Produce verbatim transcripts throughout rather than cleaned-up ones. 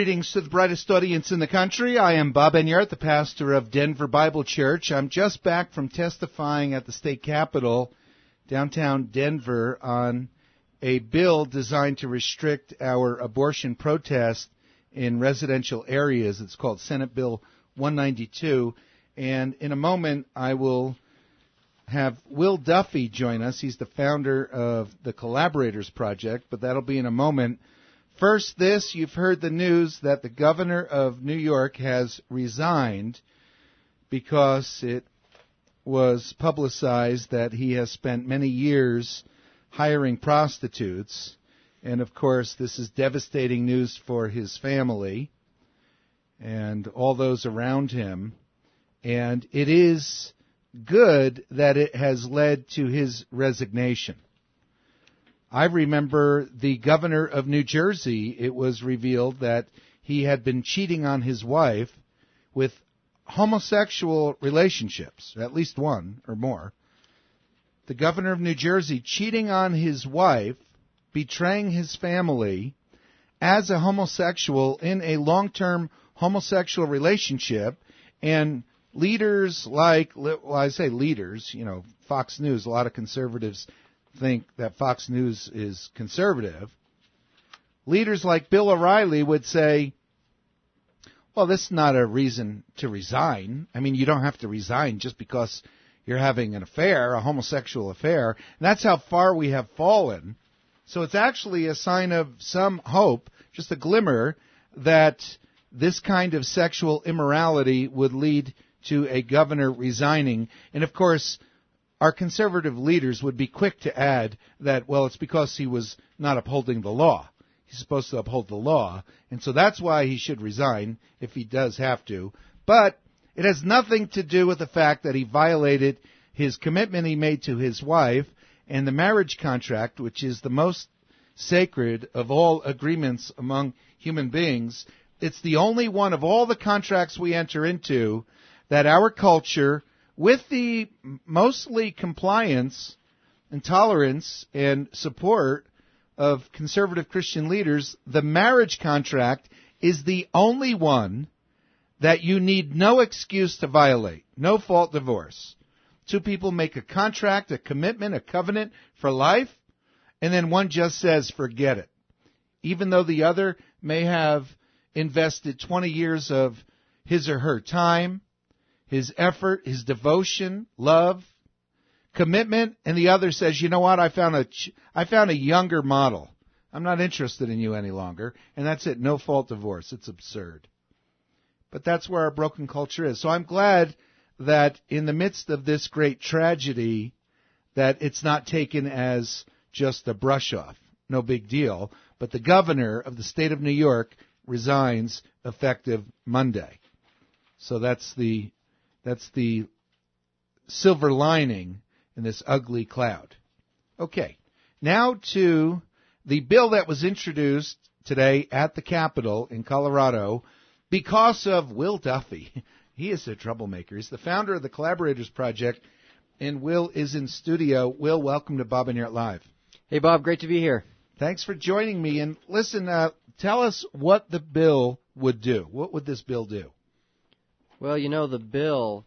Greetings to the brightest audience in the country. I am Bob Enyart, the pastor of Denver Bible Church. I'm just back from testifying at the state capitol, downtown Denver, on a bill designed to restrict our abortion protest in residential areas. It's called Senate Bill one ninety-two. And in a moment, I will have Will Duffy join us. He's the founder of the Collaborators Project, but that'll be in a moment. First, this, you've heard the news that the governor of New York has resigned because it was publicized that he has spent many years hiring prostitutes. And, of course, this is devastating news for his family and all those around him. And it is good that it has led to his resignation. I remember the governor of New Jersey, it was revealed that he had been cheating on his wife with homosexual relationships, at least one or more. The governor of New Jersey cheating on his wife, betraying his family as a homosexual in a long-term homosexual relationship, and leaders like, well, I say leaders, you know, Fox News, a lot of conservatives think that Fox News is conservative. Leaders like Bill O'Reilly would say, well, this is not a reason to resign. I mean, you don't have to resign just because you're having an affair, a homosexual affair. And that's how far we have fallen. So it's actually a sign of some hope, just a glimmer, that this kind of sexual immorality would lead to a governor resigning. And, of course, our conservative leaders would be quick to add that, well, it's because he was not upholding the law. He's supposed to uphold the law, and so that's why he should resign if he does have to. But it has nothing to do with the fact that he violated his commitment he made to his wife and the marriage contract, which is the most sacred of all agreements among human beings. It's the only one of all the contracts we enter into that our culture, with the mostly compliance and tolerance and support of conservative Christian leaders, the marriage contract is the only one that you need no excuse to violate, no fault divorce. Two people make a contract, a commitment, a covenant for life, and then one just says, forget it. Even though the other may have invested twenty years of his or her time, his effort, his devotion, love, commitment, and the other says, you know what, I found a, I found a younger model. I'm not interested in you any longer. And that's it, no fault divorce. It's absurd. But that's where our broken culture is. So I'm glad that in the midst of this great tragedy, that it's not taken as just a brush off. No big deal. But the governor of the state of New York resigns effective Monday. So that's the That's the silver lining in this ugly cloud. Okay, now to the bill that was introduced today at the Capitol in Colorado because of Will Duffy. He is a troublemaker. He's the founder of the Collaborators Project, and Will is in studio. Will, welcome to Bob Enyart Live. Hey, Bob, great to be here. Thanks for joining me. And listen, uh, tell us what the bill would do. What would this bill do? Well, you know, the bill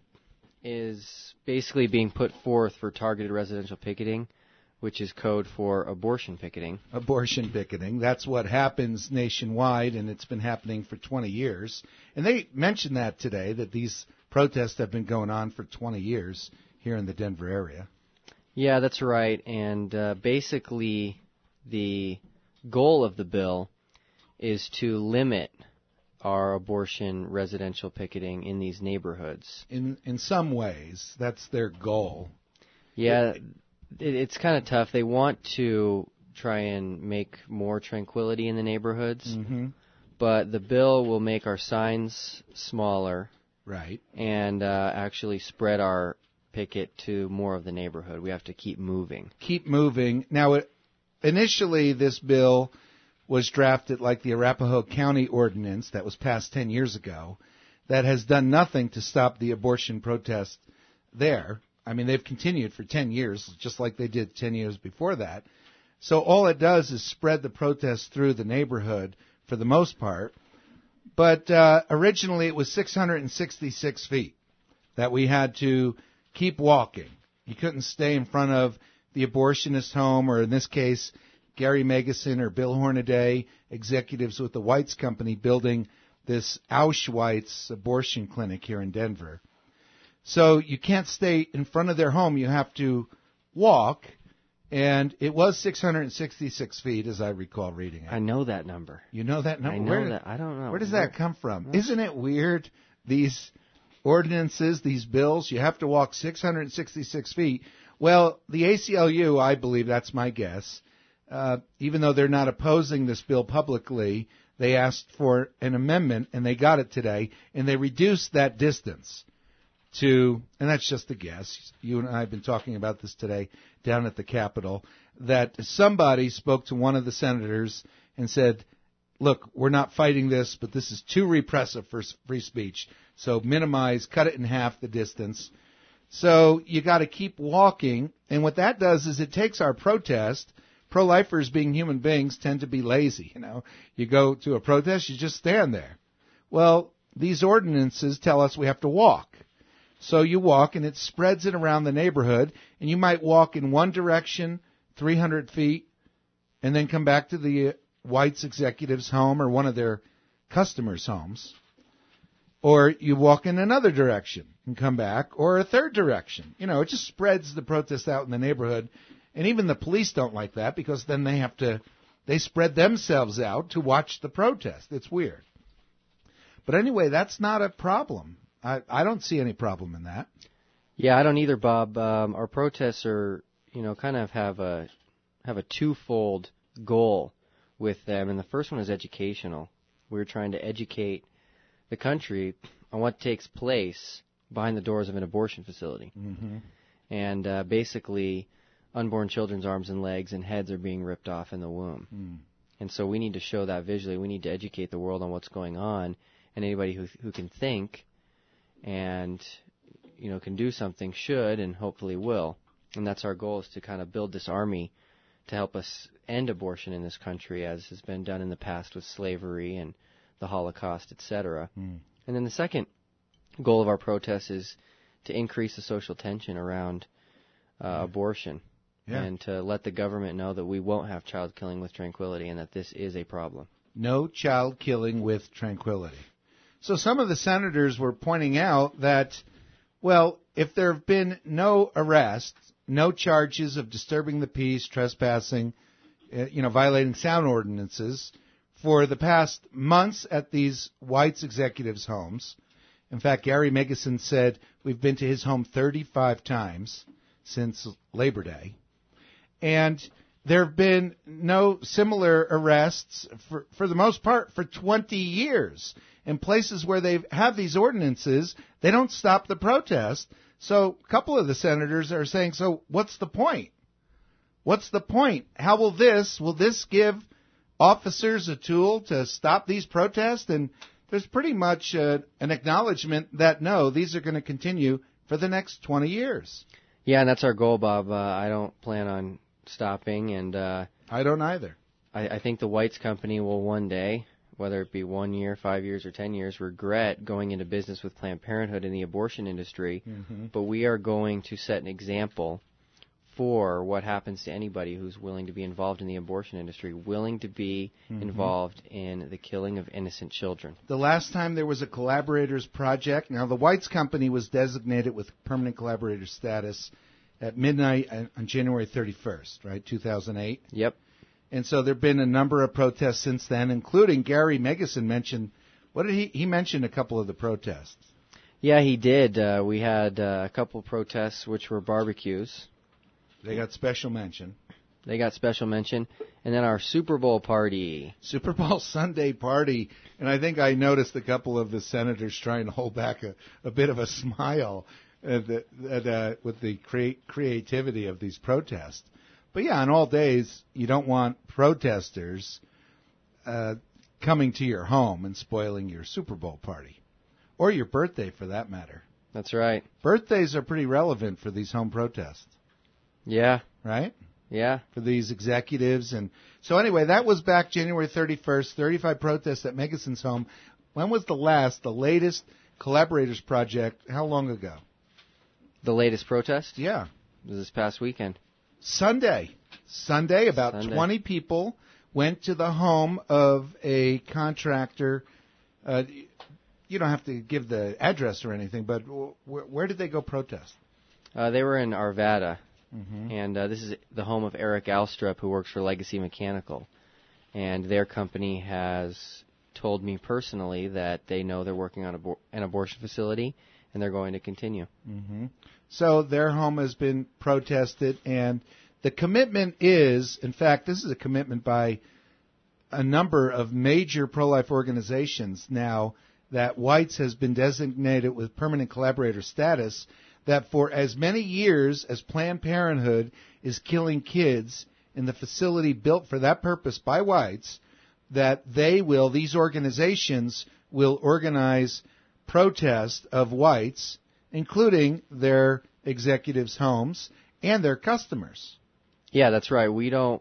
is basically being put forth for targeted residential picketing, which is code for abortion picketing. Abortion picketing. That's what happens nationwide, and it's been happening for twenty years. And they mentioned that today, that these protests have been going on for twenty years here in the Denver area. Yeah, that's right. And uh, basically the goal of the bill is to limit our abortion residential picketing in these neighborhoods. In in some ways, that's their goal. Yeah, it, it's kind of tough. They want to try and make more tranquility in the neighborhoods, mm-hmm. but the bill will make our signs smaller, right, and uh, actually spread our picket to more of the neighborhood. We have to keep moving. Keep moving. Now, it, initially, this bill was drafted like the Arapahoe County Ordinance that was passed ten years ago that has done nothing to stop the abortion protest there. I mean, they've continued for ten years, just like they did ten years before that. So all it does is spread the protest through the neighborhood for the most part. But uh, originally it was six hundred sixty-six feet that we had to keep walking. You couldn't stay in front of the abortionist home, or in this case, Gary Megison or Bill Hornaday, executives with the Weitz Company, building this Auschwitz abortion clinic here in Denver. So you can't stay in front of their home. You have to walk. And it was six hundred sixty-six feet, as I recall reading it. I know that number. You know that number? I know where, that. I don't know. Where does where, that come from? Where? Isn't it weird, these ordinances, these bills? You have to walk six hundred sixty-six feet. Well, the A C L U, I believe, that's my guess, uh, even though they're not opposing this bill publicly, they asked for an amendment, and they got it today, and they reduced that distance to, and that's just a guess, you and I have been talking about this today down at the Capitol, that somebody spoke to one of the senators and said, look, we're not fighting this, but this is too repressive for free speech, so minimize, cut it in half the distance. So you got to keep walking, and what that does is it takes our protest. Pro-lifers, being human beings, tend to be lazy. You know, you go to a protest, you just stand there. Well, these ordinances tell us we have to walk. So you walk, and it spreads it around the neighborhood, and you might walk in one direction, three hundred feet, and then come back to the Weitz executive's home or one of their customers' homes. Or you walk in another direction and come back, or a third direction. You know, it just spreads the protest out in the neighborhood. And even the police don't like that, because then they have to, they spread themselves out to watch the protest. It's weird. But anyway, that's not a problem. I, I don't see any problem in that. Yeah, I don't either, Bob. Um, our protests are, you know, kind of have a have a twofold goal with them, and the first one is educational. We're trying to educate the country on what takes place behind the doors of an abortion facility, mm-hmm. and uh, basically, unborn children's arms and legs and heads are being ripped off in the womb, mm. and so we need to show that visually. We need to educate the world on what's going on, and anybody who who can think and, you know, can do something should and hopefully will. And that's our goal, is to kind of build this army to help us end abortion in this country, as has been done in the past with slavery and the Holocaust, et cetera. Mm. And then the second goal of our protest is to increase the social tension around uh, yeah. abortion yeah. and to let the government know that we won't have child killing with tranquility and that this is a problem. No child killing with tranquility. So some of the senators were pointing out that, well, if there have been no arrests, no charges of disturbing the peace, trespassing, uh, you know, violating sound ordinances for the past months at these Weitz executives' homes. In fact, Gary Megison said we've been to his home thirty-five times since Labor Day. And there have been no similar arrests, for, for the most part, for twenty years. In places where they have these ordinances, they don't stop the protest. So a couple of the senators are saying, so what's the point? What's the point? How will this, will this give officers a tool to stop these protests? And there's pretty much uh, an acknowledgement that, no, these are going to continue for the next twenty years. Yeah, and that's our goal, Bob. Uh, I don't plan on stopping, and uh, I don't either. I, I think the Weitz Company will one day, whether it be one year, five years, or ten years, regret going into business with Planned Parenthood in the abortion industry. Mm-hmm. But we are going to set an example for what happens to anybody who's willing to be involved in the abortion industry, willing to be mm-hmm. involved in the killing of innocent children. The last time there was a collaborators project, now the Weitz Company was designated with permanent collaborator status at midnight on January thirty-first, right, two thousand eight? Yep. And so there have been a number of protests since then, including Gary Megison mentioned, what did he, he mentioned a couple of the protests. Yeah, he did. Uh, we had uh, a couple of protests which were barbecues. They got special mention. They got special mention. And then our Super Bowl party. Super Bowl Sunday party. And I think I noticed a couple of the senators trying to hold back a, a bit of a smile at the, at, uh, with the crea- creativity of these protests. But yeah, on all days, you don't want protesters uh, coming to your home and spoiling your Super Bowl party. Or your birthday, for that matter. That's right. Birthdays are pretty relevant for these home protests. Yeah. Right? Yeah. For these executives. And so anyway, that was back January thirty-first, thirty-five protests at Megison's home. When was the last, the latest Collaborators Project, how long ago? The latest protest? Yeah. It was this past weekend. Sunday. Sunday, about Sunday. twenty people went to the home of a contractor. Uh, you don't have to give the address or anything, but where, where did they go protest? Uh, they were in Arvada, mm-hmm. and uh, this is the home of Eric Alstrup, who works for Legacy Mechanical. And their company has told me personally that they know they're working on abor- an abortion facility, and they're going to continue. Mm-hmm. So their home has been protested, and the commitment is, in fact, this is a commitment by a number of major pro-life organizations now that White's has been designated with permanent collaborator status, that for as many years as Planned Parenthood is killing kids in the facility built for that purpose by White's, that they will, these organizations will organize protests of White's, including their executives' homes and their customers. Yeah, that's right. We don't.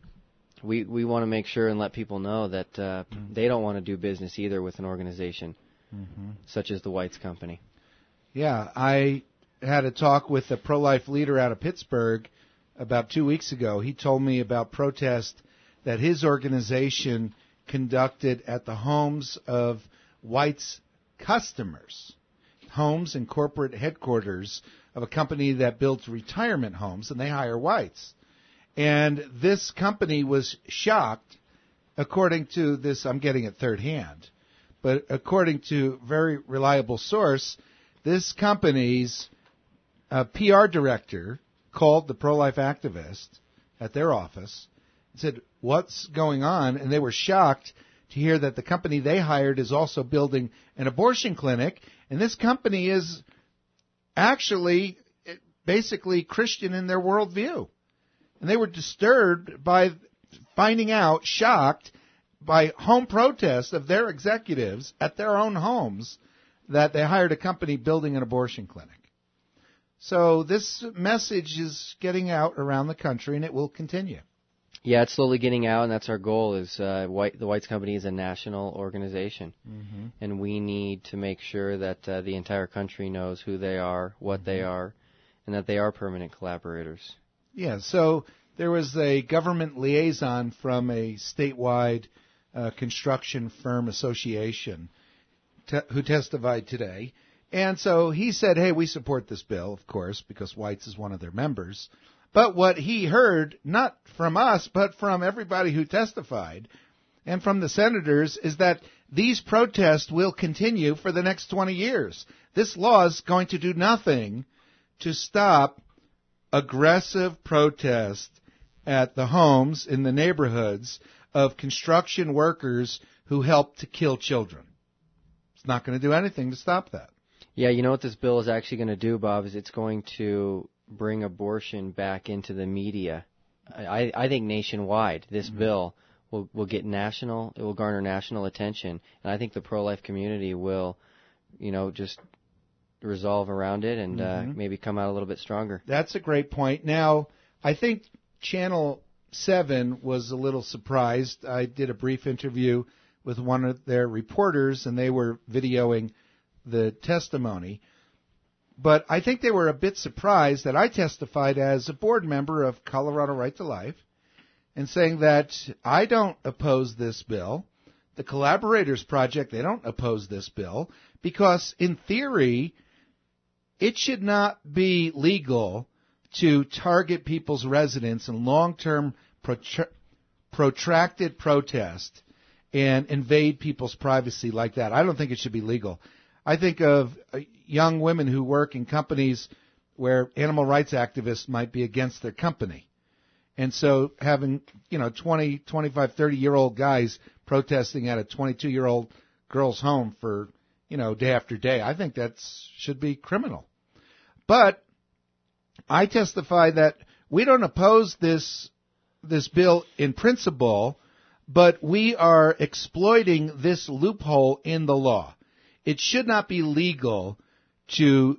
We we want to make sure and let people know that uh, mm-hmm. they don't want to do business either with an organization mm-hmm. such as the White's Company. Yeah, I had a talk with a pro-life leader out of Pittsburgh about two weeks ago. He told me about protests that his organization conducted at the homes of White's customers, homes and corporate headquarters of a company that builds retirement homes, and they hire Whites. And this company was shocked, according to this, I'm getting it third hand, but according to a very reliable source, this company's uh, P R director called the pro-life activist at their office and said, what's going on? And they were shocked to hear that the company they hired is also building an abortion clinic, and this company is actually basically Christian in their worldview. And they were disturbed by finding out, shocked by home protests of their executives at their own homes that they hired a company building an abortion clinic. So this message is getting out around the country, and it will continue. Yeah, it's slowly getting out, and that's our goal. Is uh, White, the White's Company is a national organization, mm-hmm. and we need to make sure that uh, the entire country knows who they are, what mm-hmm. they are, and that they are permanent collaborators. Yeah, so there was a government liaison from a statewide uh, construction firm association te- who testified today. And so he said, hey, we support this bill, of course, because White's is one of their members. But what he heard, not from us, but from everybody who testified and from the senators, is that these protests will continue for the next twenty years. This law is going to do nothing to stop aggressive protest at the homes in the neighborhoods of construction workers who help to kill children. It's not going to do anything to stop that. Yeah, you know what this bill is actually going to do, Bob, is it's going to bring abortion back into the media. I, I think nationwide, this mm-hmm. bill will, will get national, it will garner national attention, and I think the pro-life community will, you know, just resolve around it and mm-hmm. uh, maybe come out a little bit stronger. That's a great point. Now, I think Channel seven was a little surprised. I did a brief interview with one of their reporters, and they were videoing the testimony. But I think they were a bit surprised that I testified as a board member of Colorado Right to Life and saying that I don't oppose this bill. The Collaborators Project, they don't oppose this bill because, in theory, it should not be legal to target people's residence in long-term protr- protracted protest and invade people's privacy like that. I don't think it should be legal. I think of young women who work in companies where animal rights activists might be against their company. And so having, you know, twenty, twenty-five, thirty-year-old guys protesting at a twenty-two-year-old girl's home for, you know, day after day, I think that should be criminal. But I testify that we don't oppose this this bill in principle, but we are exploiting this loophole in the law. It should not be legal to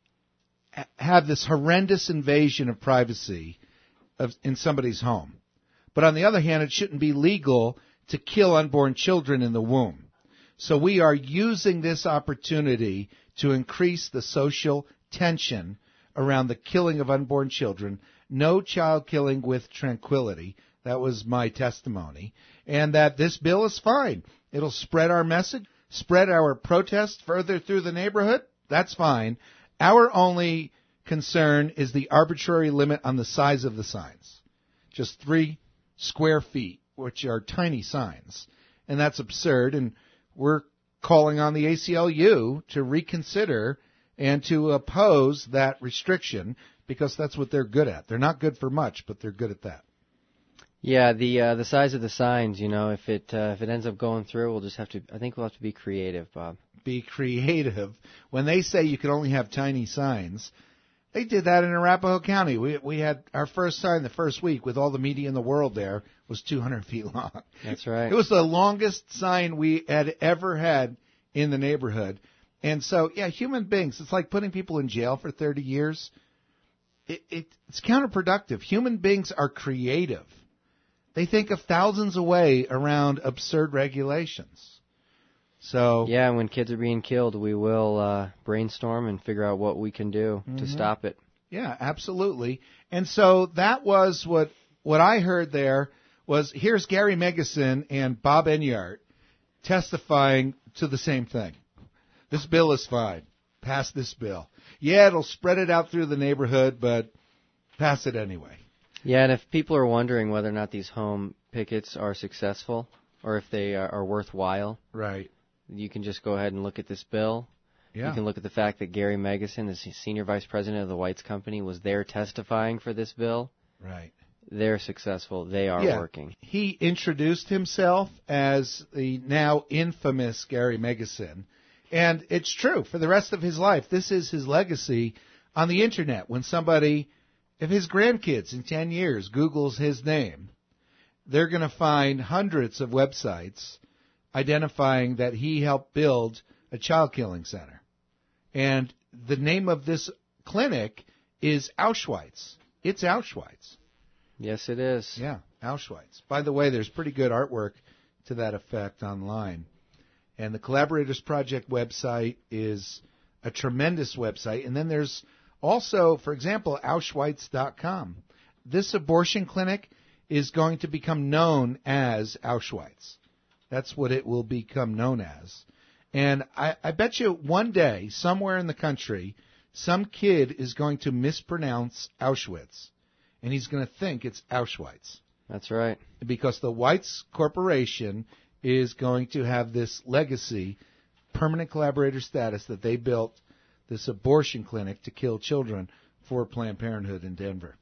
have this horrendous invasion of privacy of, in somebody's home. But on the other hand, it shouldn't be legal to kill unborn children in the womb. So we are using this opportunity to increase the social tension around the killing of unborn children. No child killing with tranquility. That was my testimony. And that this bill is fine. It'll spread our message, spread our protest further through the neighborhood. That's fine. Our only concern is the arbitrary limit on the size of the signs. Just three square feet, which are tiny signs. And that's absurd. And we're calling on the A C L U to reconsider and to oppose that restriction because that's what they're good at. They're not good for much, but they're good at that. Yeah, the uh, the size of the signs, you know, if it uh, if it ends up going through, we'll just have to, I think we'll have to be creative, Bob. Be creative. When they say you can only have tiny signs, they did that in Arapahoe County. We we had our first sign the first week with all the media in the world there was two hundred feet long. That's right. It was the longest sign we had ever had in the neighborhood. And so, yeah, human beings, it's like putting people in jail for thirty years. It, it, it's counterproductive. Human beings are creative. They think of thousands of ways around absurd regulations. So yeah, when kids are being killed, we will uh, brainstorm and figure out what we can do mm-hmm. to stop it. Yeah, absolutely. And so that was what what I heard there was here's Gary Megison and Bob Enyart testifying to the same thing. This bill is fine. Pass this bill. Yeah, it'll spread it out through the neighborhood, but pass it anyway. Yeah, and if people are wondering whether or not these home pickets are successful or if they are, are worthwhile, right? You can just go ahead and look at this bill. Yeah. You can look at the fact that Gary Megison, the senior vice president of the Whites Company, was there testifying for this bill. Right. They're successful. They are yeah. working. He introduced himself as the now infamous Gary Megison. And it's true. For the rest of his life, this is his legacy on the Internet. When somebody, if his grandkids in ten years Googles his name, they're going to find hundreds of websites identifying that he helped build a child killing center. And the name of this clinic is Auschwitz. It's Auschwitz. Yes, it is. Yeah, Auschwitz. By the way, there's pretty good artwork to that effect online. And the Collaborators Project website is a tremendous website. And then there's also, for example, Auschwitz dot com. This abortion clinic is going to become known as Auschwitz. That's what it will become known as. And I, I bet you one day, somewhere in the country, some kid is going to mispronounce Auschwitz. And he's going to think it's Auschwitz. That's right. Because the Whites Corporation is going to have this legacy, permanent collaborator status, that they built this abortion clinic to kill children for Planned Parenthood in Denver.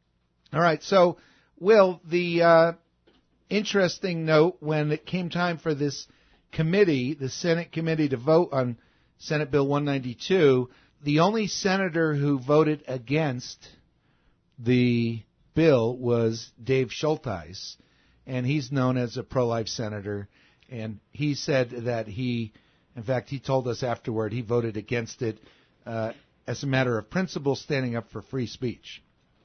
All right, so, Will, the uh, interesting note, when it came time for this committee, the Senate committee, to vote on Senate Bill one ninety-two, the only senator who voted against the bill was Dave Schulteis, and he's known as a pro-life senator, and he said that he, in fact, he told us afterward he voted against it uh, as a matter of principle, standing up for free speech.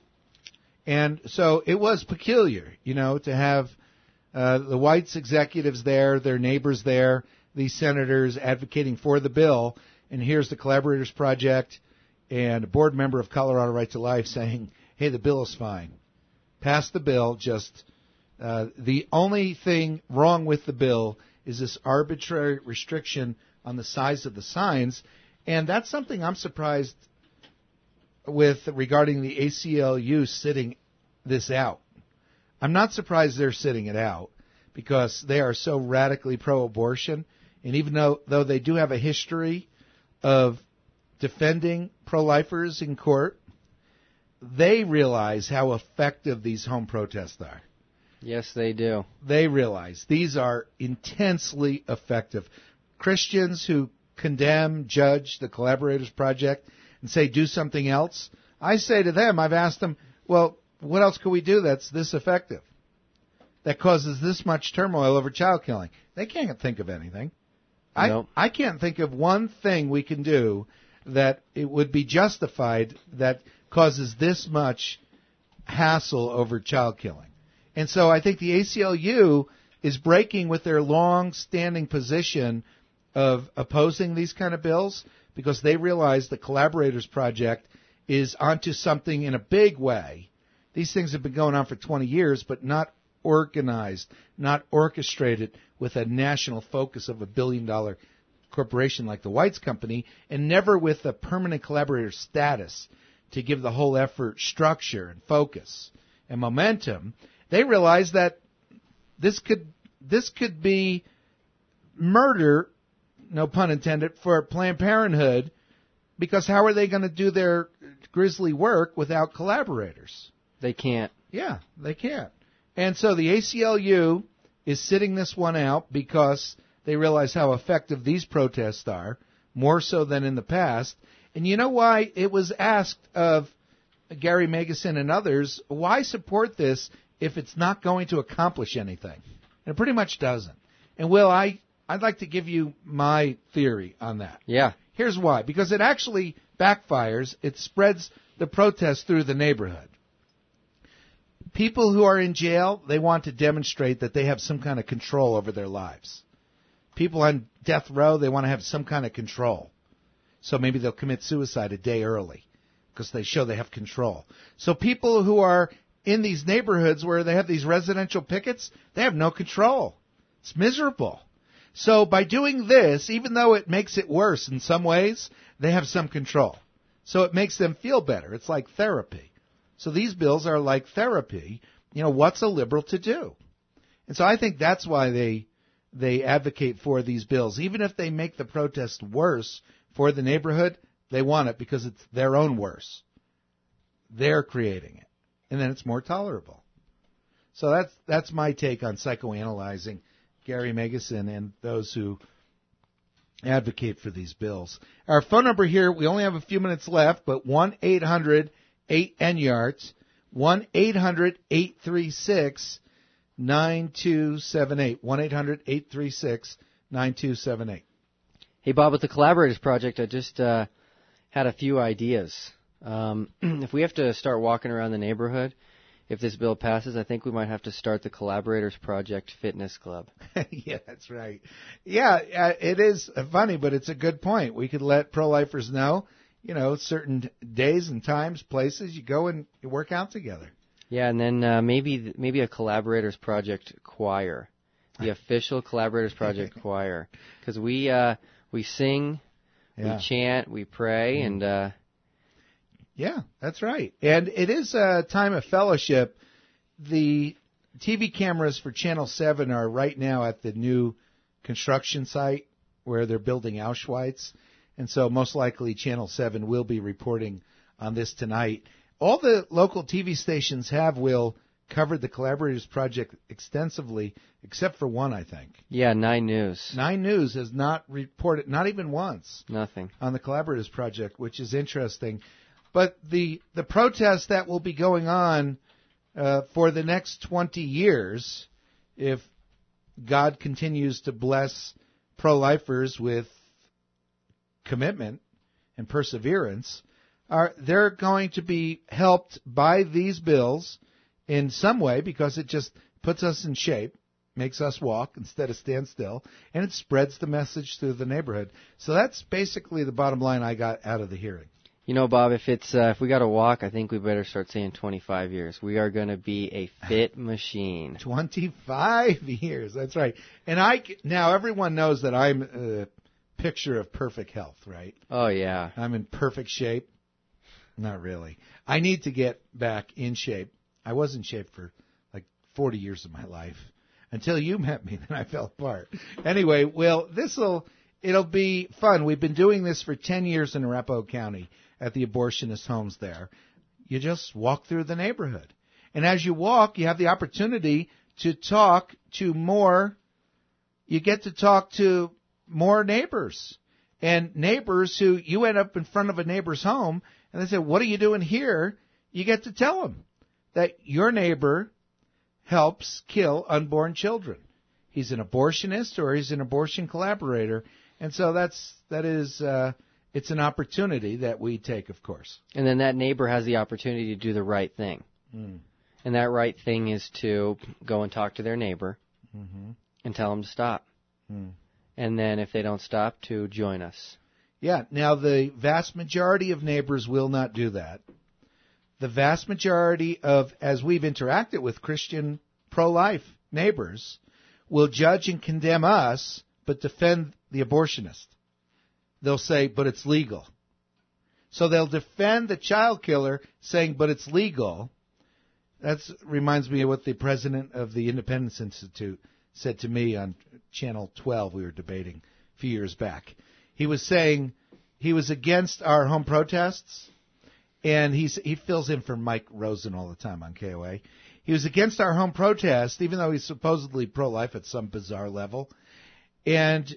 And so it was peculiar, you know, to have uh, the Whites executives there, their neighbors there, these senators advocating for the bill, and here's the Collaborators Project and a board member of Colorado Right to Life saying, hey, the bill is fine. Pass the bill, just uh, the only thing wrong with the bill is this arbitrary restriction on the size of the signs, and that's something I'm surprised with regarding the A C L U sitting this out. I'm not surprised they're sitting it out because they are so radically pro-abortion, and even though, though they do have a history of defending pro-lifers in court, they realize how effective these home protests are. Yes, they do. They realize these are intensely effective. Christians who condemn, judge the Collaborators Project and say do something else, I say to them, I've asked them, well, what else can we do that's this effective, that causes this much turmoil over child killing? They can't think of anything. Nope. I, I can't think of one thing we can do that it would be justified that causes this much hassle over child killing. And so I think the A C L U is breaking with their long-standing position of opposing these kind of bills because they realize the Collaborators Project is onto something in a big way. These things have been going on for twenty years, but not organized, not orchestrated with a national focus of a billion-dollar corporation like the Whites Company, and never with a permanent collaborator status to give the whole effort structure and focus and momentum. They realize that this could this could be murder, no pun intended, for Planned Parenthood, because how are they going to do their grisly work without collaborators? They can't. Yeah, they can't. And so the A C L U is sitting this one out because they realize how effective these protests are, more so than in the past. And you know why it was asked of Gary Magnuson and others, why support this if it's not going to accomplish anything? And it pretty much doesn't. And Will, I, I'd like to give you my theory on that. Yeah. Here's why. Because it actually backfires. It spreads the protest through the neighborhood. People who are in jail, they want to demonstrate that they have some kind of control over their lives. People on death row, they want to have some kind of control. So maybe they'll commit suicide a day early because they show they have control. So people who are in these neighborhoods where they have these residential pickets, they have no control. It's miserable. So by doing this, even though it makes it worse in some ways, they have some control. So it makes them feel better. It's like therapy. So these bills are like therapy. You know, what's a liberal to do? And so I think that's why they they advocate for these bills. Even if they make the protest worse for the neighborhood, they want it because it's their own worse. They're creating it. And then it's more tolerable. So that's that's my take on psychoanalyzing Gary Magnuson and those who advocate for these bills. Our phone number here, we only have a few minutes left, but one eight hundred eight N Y A R T S, one eight hundred eight three six nine two seven eight, one eight hundred eight three six nine two seven eight. Hey, Bob, with the Collaborators Project, I just uh, had a few ideas. Um, if we have to start walking around the neighborhood, if this bill passes, I think we might have to start the Collaborators Project Fitness Club. Yeah, that's right. Yeah, uh, it is funny, but it's a good point. We could let pro-lifers know, you know, certain days and times, places, you go and you work out together. Yeah, and then uh, maybe maybe a Collaborators Project choir, the official Collaborators Project choir, because we uh, we sing, yeah. we chant, we pray, mm. and uh, yeah, that's right. And it is a time of fellowship. The T V cameras for Channel seven are right now at the new construction site where they're building Auschwitz. And so most likely Channel seven will be reporting on this tonight. All the local T V stations have, Will, covered the Collaborators Project extensively, except for one, I think. Yeah, Nine News. Nine News has not reported, not even once. Nothing. On the Collaborators Project, which is interesting. But the the protest that will be going on uh, for the next twenty years, if God continues to bless pro-lifers with commitment and perseverance, are they're going to be helped by these bills in some way because it just puts us in shape, makes us walk instead of stand still, and it spreads the message through the neighborhood. So that's basically the bottom line I got out of the hearing. You know, Bob, if it's uh, if we got to walk, I think we better start saying twenty-five years. We are going to be a fit machine. twenty-five years, that's right. And I now everyone knows that I'm a picture of perfect health, right? Oh yeah, I'm in perfect shape. Not really. I need to get back in shape. I was in shape for like forty years of my life until you met me. Then I fell apart. Anyway, well, this'll it'll be fun. We've been doing this for ten years in Arapahoe County at the abortionist homes there. You just walk through the neighborhood. And as you walk, you have the opportunity to talk to more, you get to talk to more neighbors. And neighbors who, you end up in front of a neighbor's home, and they say, what are you doing here? You get to tell them that your neighbor helps kill unborn children. He's an abortionist or he's an abortion collaborator. And so that's, that is, uh, it's an opportunity that we take, of course. And then that neighbor has the opportunity to do the right thing. Mm. And that right thing is to go and talk to their neighbor mm-hmm. and tell them to stop. Mm. and then if they don't stop, to join us. Yeah. Now, the vast majority of neighbors will not do that. The vast majority of, as we've interacted with Christian pro-life neighbors, will judge and condemn us, but defend the abortionist. They'll say, but it's legal. So they'll defend the child killer, saying, but it's legal. That reminds me of what the president of the Independence Institute said to me on Channel twelve. We were debating a few years back. He was saying he was against our home protests, and he's, he fills in for Mike Rosen all the time on K O A. He was against our home protest, even though he's supposedly pro-life at some bizarre level. And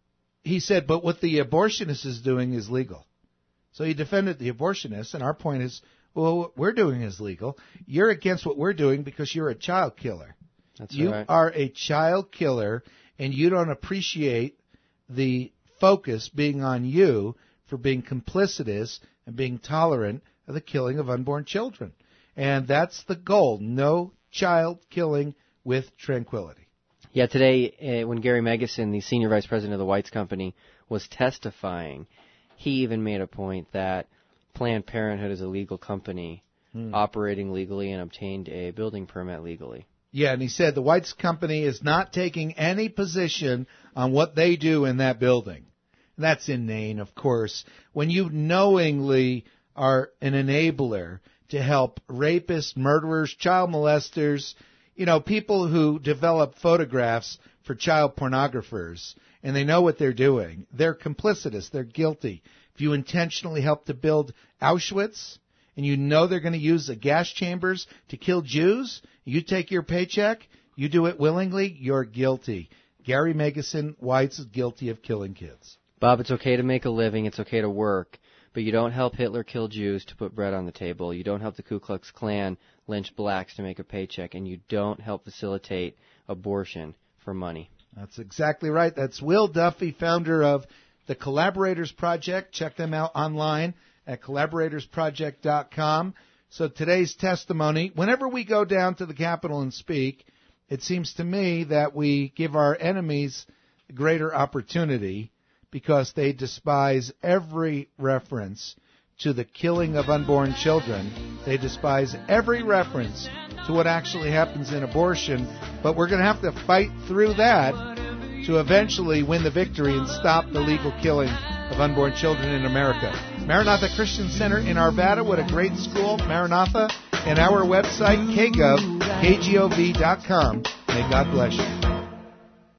he said, but what the abortionist is doing is legal. So he defended the abortionists, and our point is, well, what we're doing is legal. You're against what we're doing because you're a child killer. That's you right. are a child killer, and you don't appreciate the focus being on you for being complicitous and being tolerant of the killing of unborn children. And that's the goal, no child killing with tranquility. Yeah, today uh, when Gary Megason, the senior vice president of the Whites Company, was testifying, he even made a point that Planned Parenthood is a legal company hmm. operating legally and obtained a building permit legally. Yeah, and he said the Whites Company is not taking any position on what they do in that building. That's inane, of course. When you knowingly are an enabler to help rapists, murderers, child molesters, you know, people who develop photographs for child pornographers, and they know what they're doing. They're complicitous. They're guilty. If you intentionally help to build Auschwitz, and you know they're going to use the gas chambers to kill Jews, you take your paycheck, you do it willingly, you're guilty. Gary Megason, Whites, is guilty of killing kids. Bob, it's okay to make a living. It's okay to work. But you don't help Hitler kill Jews to put bread on the table. You don't help the Ku Klux Klan lynch blacks to make a paycheck. And you don't help facilitate abortion for money. That's exactly right. That's Will Duffy, founder of the Collaborators Project. Check them out online at collaborators project dot com. So today's testimony, whenever we go down to the Capitol and speak, it seems to me that we give our enemies greater opportunity, because they despise every reference to the killing of unborn children. They despise every reference to what actually happens in abortion. But we're going to have to fight through that to eventually win the victory and stop the legal killing of unborn children in America. Maranatha Christian Center in Arvada, what a great school, Maranatha, and our website, K Gov, K G O V dot com. May God bless you.